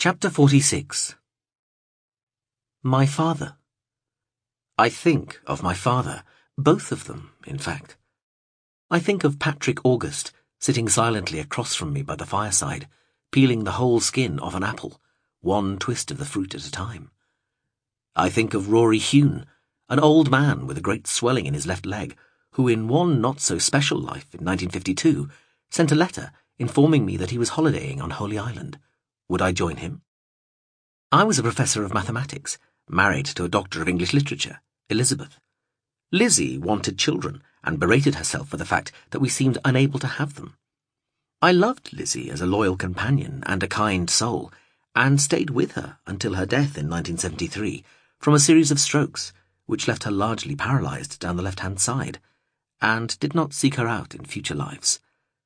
Chapter 46. My father. I think of my father, both of them, in fact. I think of Patrick August, sitting silently across from me by the fireside, peeling the whole skin off an apple, one twist of the fruit at a time. I think of Rory Hune, an old man with a great swelling in his left leg, who in one not-so-special life in 1952 sent a letter informing me that he was holidaying on Holy Island. Would I join him? I was a professor of mathematics, married to a doctor of English literature, Elizabeth. Lizzie wanted children and berated herself for the fact that we seemed unable to have them. I loved Lizzie as a loyal companion and a kind soul, and stayed with her until her death in 1973 from a series of strokes, which left her largely paralysed down the left-hand side, and did not seek her out in future lives.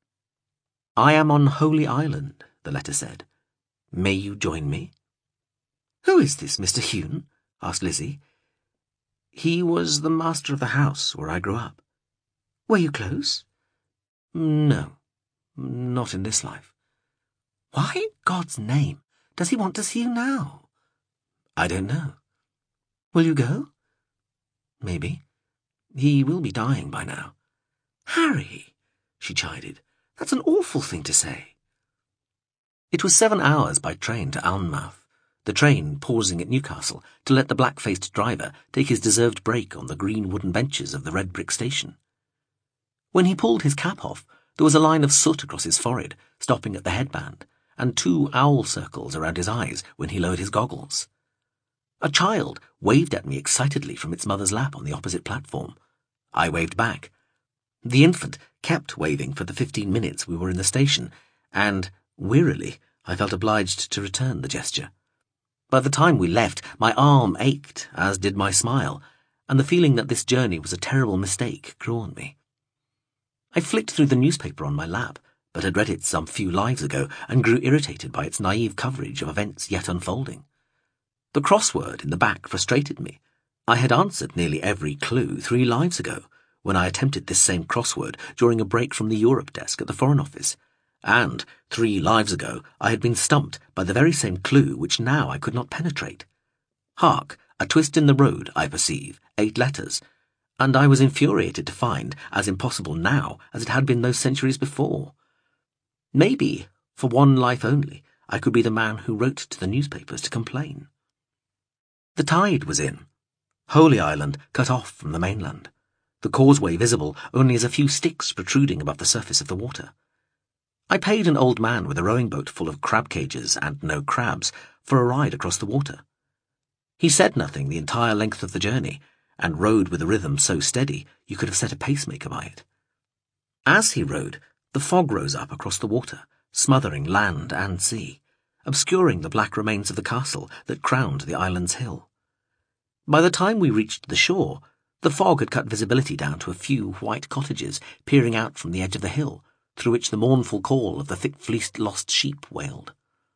I am on Holy Island, the letter said. May you join me? Who is this Mr. Hune? Asked Lizzie. He was the master of the house where I grew up. Were you close? No, not in this life. Why in God's name does he want to see you now? I don't know. Will you go? Maybe. He will be dying by now. Harry, she chided, that's an awful thing to say. It was 7 hours by train to Alnmouth, the train pausing at Newcastle to let the black-faced driver take his deserved break on the green wooden benches of the red brick station. When he pulled his cap off, there was a line of soot across his forehead, stopping at the headband, and 2 owl circles around his eyes when he lowered his goggles. A child waved at me excitedly from its mother's lap on the opposite platform. I waved back. The infant kept waving for the 15 minutes we were in the station, and, wearily, I felt obliged to return the gesture. By the time we left, my arm ached, as did my smile, and the feeling that this journey was a terrible mistake grew on me. I flicked through the newspaper on my lap, but had read it some few lives ago and grew irritated by its naive coverage of events yet unfolding. The crossword in the back frustrated me. I had answered nearly every clue 3 lives ago, when I attempted this same crossword during a break from the Europe desk at the Foreign Office, and 3 lives ago I had been stumped by the very same clue which now I could not penetrate. Hark, a twist in the road, I perceive, 8 letters, and I was infuriated to find as impossible now as it had been those centuries before. Maybe, for one life only, I could be the man who wrote to the newspapers to complain. The tide was in. Holy Island cut off from the mainland, the causeway visible only as a few sticks protruding above the surface of the water. I paid an old man with a rowing boat full of crab cages and no crabs for a ride across the water. He said nothing the entire length of the journey, and rowed with a rhythm so steady you could have set a pacemaker by it. As he rowed, the fog rose up across the water, smothering land and sea, obscuring the black remains of the castle that crowned the island's hill. By the time we reached the shore, the fog had cut visibility down to a few white cottages peering out from the edge of the hill, through which the mournful call of the thick-fleeced lost sheep wailed.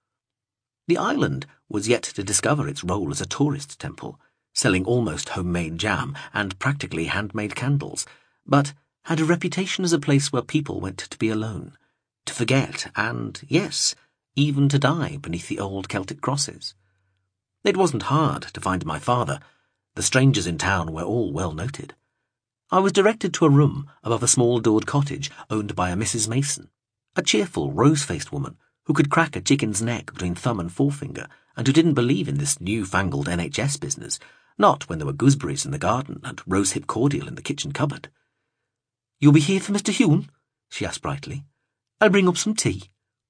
The island was yet to discover its role as a tourist temple, selling almost homemade jam and practically handmade candles, but had a reputation as a place where people went to be alone, to forget and, yes, even to die beneath the old Celtic crosses. It wasn't hard to find my father. The strangers in town were all well noted. I was directed to a room above a small-doored cottage owned by a Mrs. Mason, a cheerful, rose-faced woman who could crack a chicken's neck between thumb and forefinger and who didn't believe in this new-fangled NHS business, not when there were gooseberries in the garden and rosehip cordial in the kitchen cupboard. "You'll be here for Mr. Hune?" she asked brightly. "I'll bring up some tea."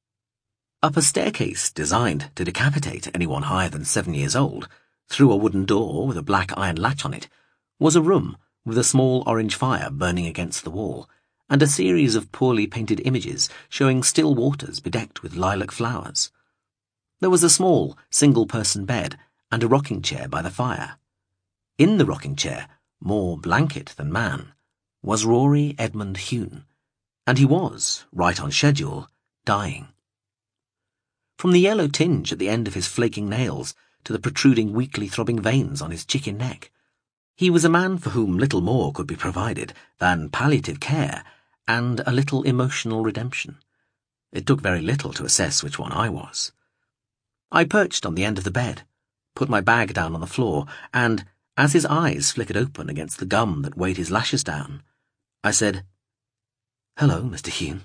Up a staircase designed to decapitate anyone higher than 7 years old, through a wooden door with a black iron latch on it, was a room with a small orange fire burning against the wall, and a series of poorly painted images showing still waters bedecked with lilac flowers. There was a small, single-person bed and a rocking chair by the fire. In the rocking chair, more blanket than man, was Rory Edmund Hune, and he was, right on schedule, dying. From the yellow tinge at the end of his flaking nails to the protruding weakly throbbing veins on his chicken neck, he was a man for whom little more could be provided than palliative care and a little emotional redemption. It took very little to assess which one I was. I perched on the end of the bed, put my bag down on the floor, and, as his eyes flickered open against the gum that weighed his lashes down, I said, "Hello, Mr. Hune."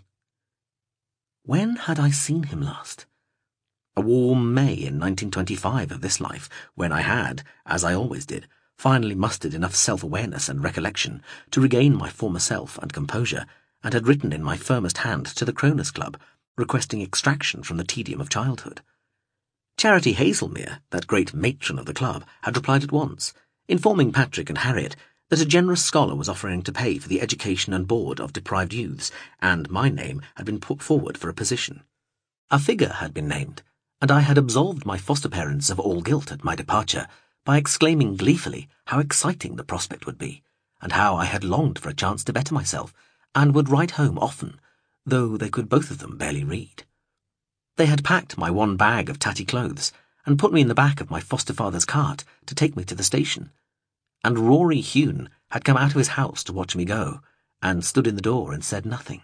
When had I seen him last? A warm May in 1925 of this life, when I had, as I always did, finally mustered enough self-awareness and recollection to regain my former self and composure, and had written in my firmest hand to the Cronus Club, requesting extraction from the tedium of childhood. Charity Hazelmere, that great matron of the club, had replied at once, informing Patrick and Harriet that a generous scholar was offering to pay for the education and board of deprived youths, and my name had been put forward for a position. A figure had been named, and I had absolved my foster parents of all guilt at my departure by exclaiming gleefully how exciting the prospect would be, and how I had longed for a chance to better myself, and would write home often, though they could both of them barely read. They had packed my one bag of tatty clothes and put me in the back of my foster father's cart to take me to the station, and Rory Hune had come out of his house to watch me go, and stood in the door and said nothing.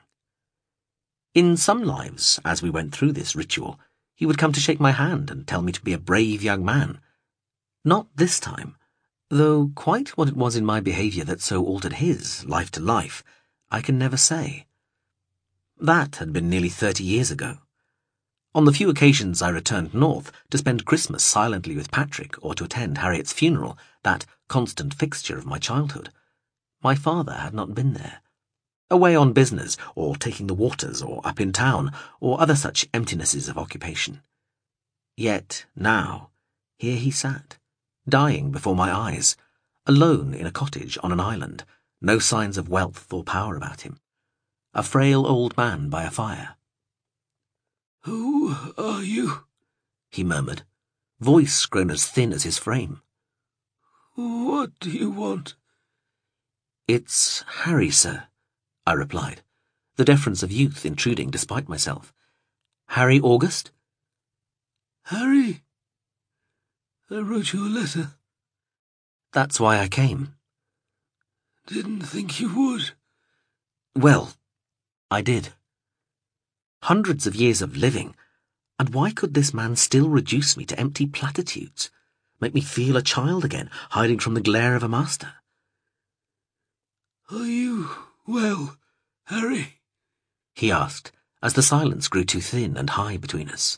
In some lives, as we went through this ritual, he would come to shake my hand and tell me to be a brave young man. Not this time, though quite what it was in my behaviour that so altered his life to life, I can never say. That had been nearly 30 years ago. On the few occasions I returned north to spend Christmas silently with Patrick or to attend Harriet's funeral, that constant fixture of my childhood, my father had not been there. Away on business, or taking the waters, or up in town, or other such emptinesses of occupation. Yet now, here he sat, dying before my eyes, alone in a cottage on an island, no signs of wealth or power about him, a frail old man by a fire. "Who are you?" he murmured, voice grown as thin as his frame. "What do you want?" "It's Harry, sir," I replied, the deference of youth intruding despite myself. "Harry August?" "Harry? I wrote you a letter." "That's why I came." "Didn't think you would." "Well, I did. Hundreds of years of living, and why could this man still reduce me to empty platitudes, make me feel a child again, hiding from the glare of a master?" "Are you well, Harry?" he asked, as the silence grew too thin and high between us.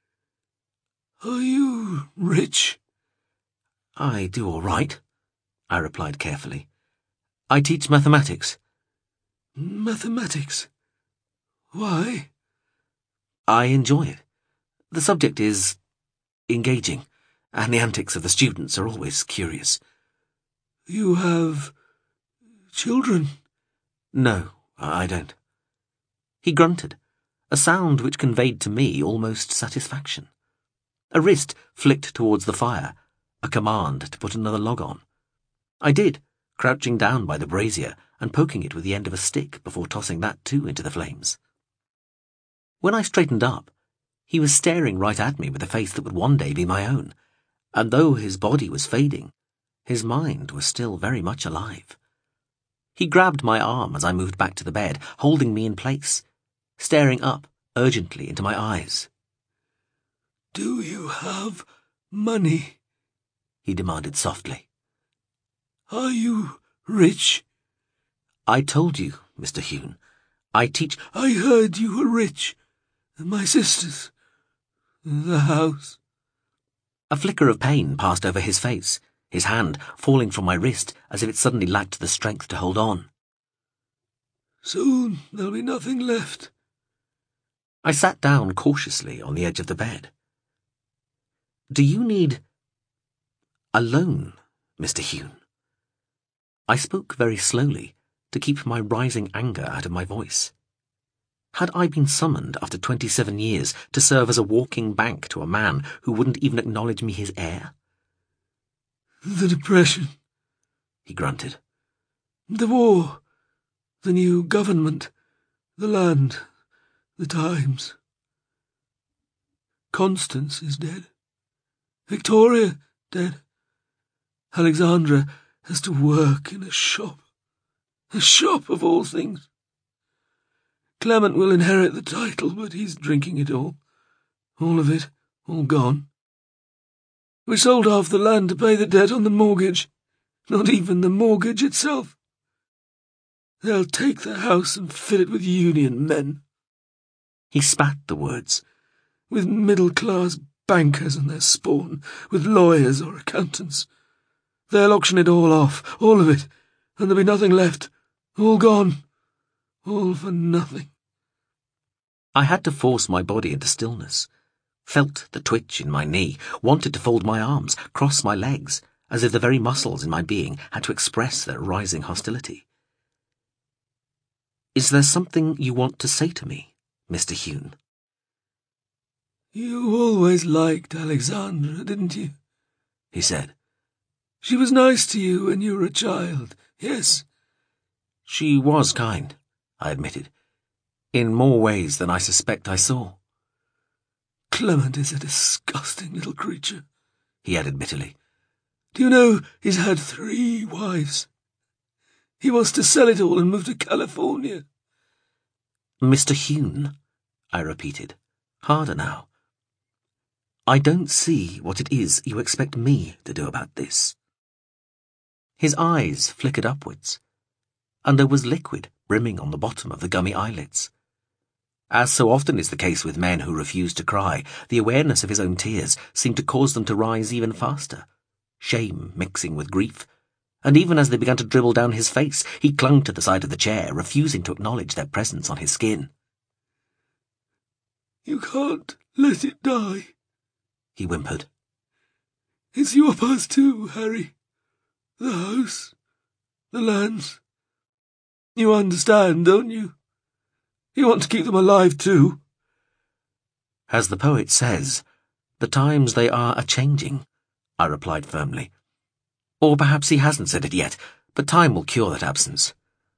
"Are you rich?" "I do all right," I replied carefully. "I teach mathematics." "Mathematics? Why?" "I enjoy it. The subject is engaging, and the antics of the students are always curious." "You have children?" "No, I don't." He grunted, a sound which conveyed to me almost satisfaction. A wrist flicked towards the fire, a command to put another log on. I did, crouching down by the brazier and poking it with the end of a stick before tossing that too into the flames. When I straightened up, he was staring right at me with a face that would one day be my own, and though his body was fading, his mind was still very much alive. He grabbed my arm as I moved back to the bed, holding me in place, staring up urgently into my eyes. "Do you have money?" he demanded softly. "Are you rich?" "I told you, Mr. Hune, I teach—" "I heard you were rich. My sisters. The house." A flicker of pain passed over his face, his hand falling from my wrist as if it suddenly lacked the strength to hold on. "Soon there'll be nothing left." I sat down cautiously on the edge of the bed. "Do you need a loan, Mr. Hune?" I spoke very slowly, to keep my rising anger out of my voice. Had I been summoned after 27 years to serve as a walking bank to a man who wouldn't even acknowledge me his heir? "The Depression," he grunted. "The war, the new government, the land, the times. Constance is dead. Victoria dead. Alexandra has to work in a shop of all things. Clement will inherit the title, but he's drinking it all of it, all gone." We sold half the land to pay the debt on the mortgage. Not even the mortgage itself. They'll take the house and fill it with union men. He spat the words. With middle-class bankers and their spawn, with lawyers or accountants. They'll auction it all off, all of it, and there'll be nothing left. All gone. All for nothing. I had to force my body into stillness, felt the twitch in my knee, wanted to fold my arms, cross my legs, as if the very muscles in my being had to express their rising hostility. Is there something you want to say to me, Mr. Hune? You always liked Alexandra, didn't you? He said. She was nice to you when you were a child, yes? She was kind, I admitted, in more ways than I suspect I saw. Clement is a disgusting little creature, he added bitterly. Do you know he's had 3 wives? He wants to sell it all and move to California. Mr. Hune, I repeated, harder now. I don't see what it is you expect me to do about this. His eyes flickered upwards, and there was liquid brimming on the bottom of the gummy eyelids. As so often is the case with men who refuse to cry, the awareness of his own tears seemed to cause them to rise even faster, shame mixing with grief, and even as they began to dribble down his face, he clung to the side of the chair, refusing to acknowledge their presence on his skin. You can't let it die, he whimpered. It's your past too, Harry. The house, the lands. You understand, don't you? You want to keep them alive too. As the poet says, the times they are a-changing, I replied firmly. Or perhaps he hasn't said it yet, but time will cure that absence.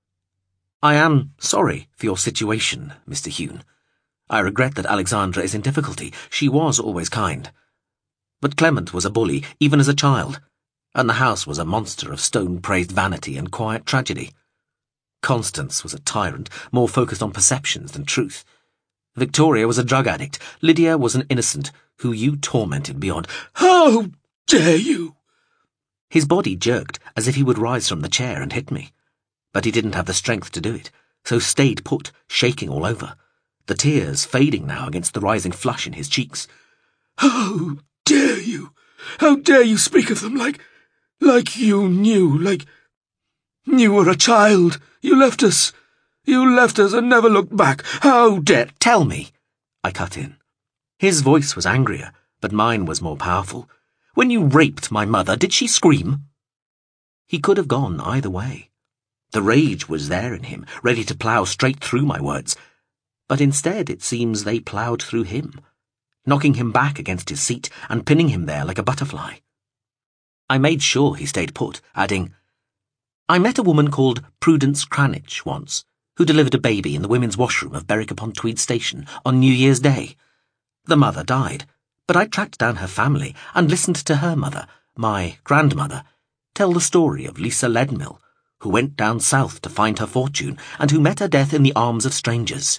I am sorry for your situation, Mr. Hune. I regret that Alexandra is in difficulty. She was always kind. But Clement was a bully, even as a child, and the house was a monster of stone-praised vanity and quiet tragedy. Constance was a tyrant, more focused on perceptions than truth. Victoria was a drug addict. Lydia was an innocent, who you tormented beyond. How dare you! His body jerked as if he would rise from the chair and hit me. But he didn't have the strength to do it, so stayed put, shaking all over, the tears fading now against the rising flush in his cheeks. How dare you! How dare you speak of them like you knew, like you were a child. You left us. You left us and never looked back. How dare— Tell me, I cut in. His voice was angrier, but mine was more powerful. When you raped my mother, did she scream? He could have gone either way. The rage was there in him, ready to plough straight through my words. But instead it seems they ploughed through him, knocking him back against his seat and pinning him there like a butterfly. I made sure he stayed put, adding, I met a woman called Prudence Cranich once, who delivered a baby in the women's washroom of Berwick-upon-Tweed station on New Year's Day. The mother died, but I tracked down her family and listened to her mother, my grandmother, tell the story of Lisa Leadmill, who went down south to find her fortune and who met her death in the arms of strangers.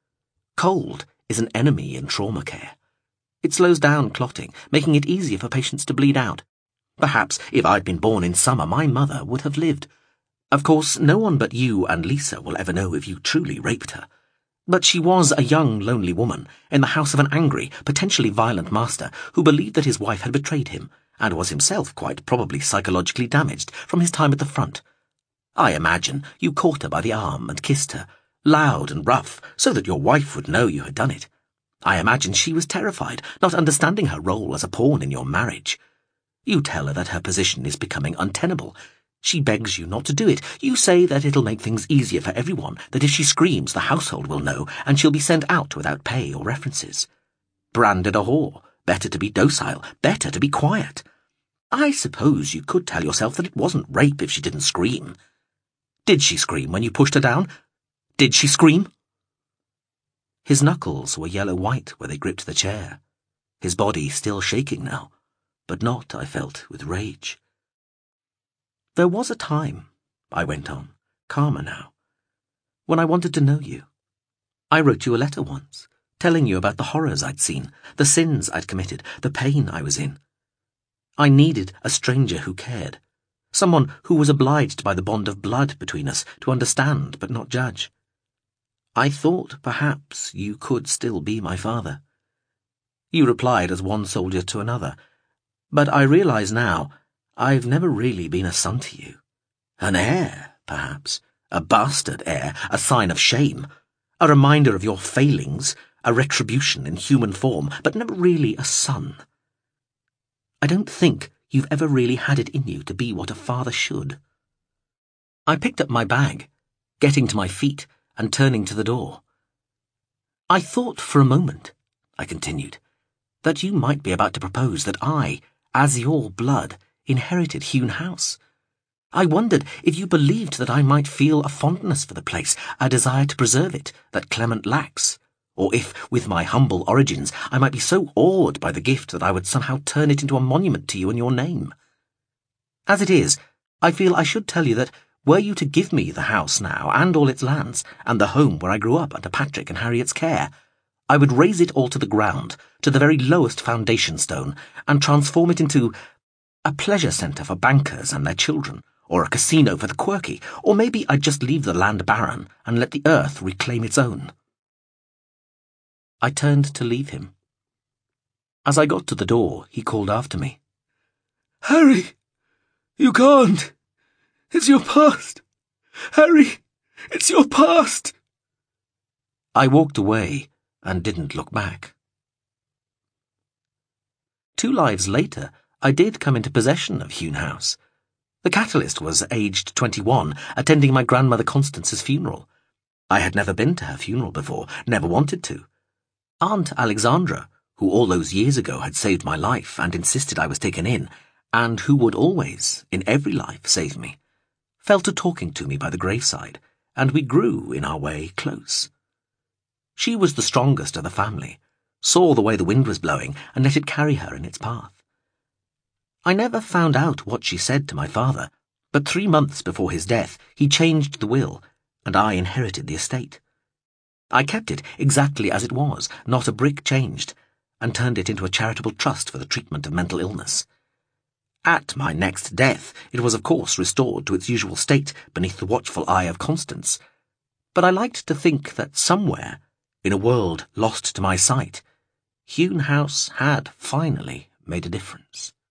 Cold is an enemy in trauma care. It slows down clotting, making it easier for patients to bleed out. Perhaps if I'd been born in summer, my mother would have lived. Of course, no one but you and Lisa will ever know if you truly raped her. But she was a young, lonely woman in the house of an angry, potentially violent master who believed that his wife had betrayed him and was himself quite probably psychologically damaged from his time at the front. I imagine you caught her by the arm and kissed her, loud and rough, so that your wife would know you had done it. I imagine she was terrified, not understanding her role as a pawn in your marriage. You tell her that her position is becoming untenable. She begs you not to do it. You say that it'll make things easier for everyone, that if she screams the household will know, and she'll be sent out without pay or references. Branded a whore. Better to be docile. Better to be quiet. I suppose you could tell yourself that it wasn't rape if she didn't scream. Did she scream when you pushed her down? Did she scream? His knuckles were yellow-white where they gripped the chair. His body still shaking now, but not, I felt, with rage. There was a time, I went on, calmer now, when I wanted to know you. I wrote you a letter once, telling you about the horrors I'd seen, the sins I'd committed, the pain I was in. I needed a stranger who cared, someone who was obliged by the bond of blood between us to understand but not judge. I thought perhaps you could still be my father. You replied as one soldier to another, but I realize now I've never really been a son to you. An heir, perhaps, a bastard heir, a sign of shame, a reminder of your failings, a retribution in human form, but never really a son. I don't think you've ever really had it in you to be what a father should. I picked up my bag, getting to my feet and turning to the door. I thought for a moment, I continued, that you might be about to propose that I, as your blood, inherited Hewn House. I wondered if you believed that I might feel a fondness for the place, a desire to preserve it that Clement lacks, or if, with my humble origins, I might be so awed by the gift that I would somehow turn it into a monument to you in your name. As it is, I feel I should tell you that were you to give me the house now, and all its lands, and the home where I grew up under Patrick and Harriet's care, I would raze it all to the ground, to the very lowest foundation stone, and transform it into a pleasure centre for bankers and their children, or a casino for the quirky, or maybe I'd just leave the land barren and let the earth reclaim its own. I turned to leave him. As I got to the door, he called after me. Harry, you can't. It's your past. Harry, it's your past. I walked away and didn't look back. 2 lives later, I did come into possession of Hewn House. The catalyst was aged 21, attending my grandmother Constance's funeral. I had never been to her funeral before, never wanted to. Aunt Alexandra, who all those years ago had saved my life and insisted I was taken in, and who would always, in every life, save me, fell to talking to me by the graveside, and we grew, in our way, close. She was the strongest of the family, saw the way the wind was blowing, and let it carry her in its path. I never found out what she said to my father, but 3 months before his death he changed the will, and I inherited the estate. I kept it exactly as it was, not a brick changed, and turned it into a charitable trust for the treatment of mental illness. At my next death it was of course restored to its usual state beneath the watchful eye of Constance, but I liked to think that somewhere, in a world lost to my sight, Hewn House had finally made a difference.